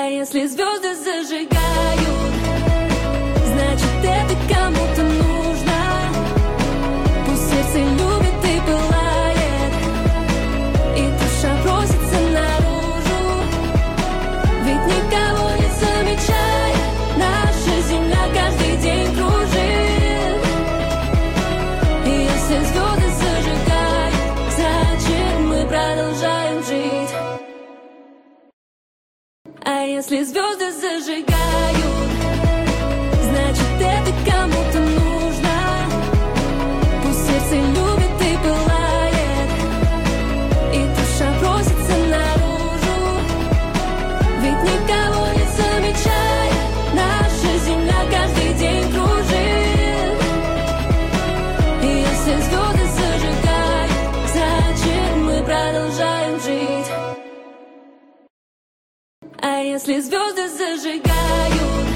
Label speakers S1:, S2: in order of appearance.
S1: А если звезды зажигают, значит это кому-то нужно. Пусть сердце любит и пылает, и душа просится наружу. Ведь никого не замечает, наша земля каждый день кружит. И если звезды зажигают, значит мы продолжаем жить. А если звезды зажигают, значит это кому-то нужно. Пусть сердце любит и пылает, и душа просится наружу. Ведь никого не замечает, наша земля каждый день кружит. И если звезды зажигают, значит мы продолжаем жить. А если звезды зажигают,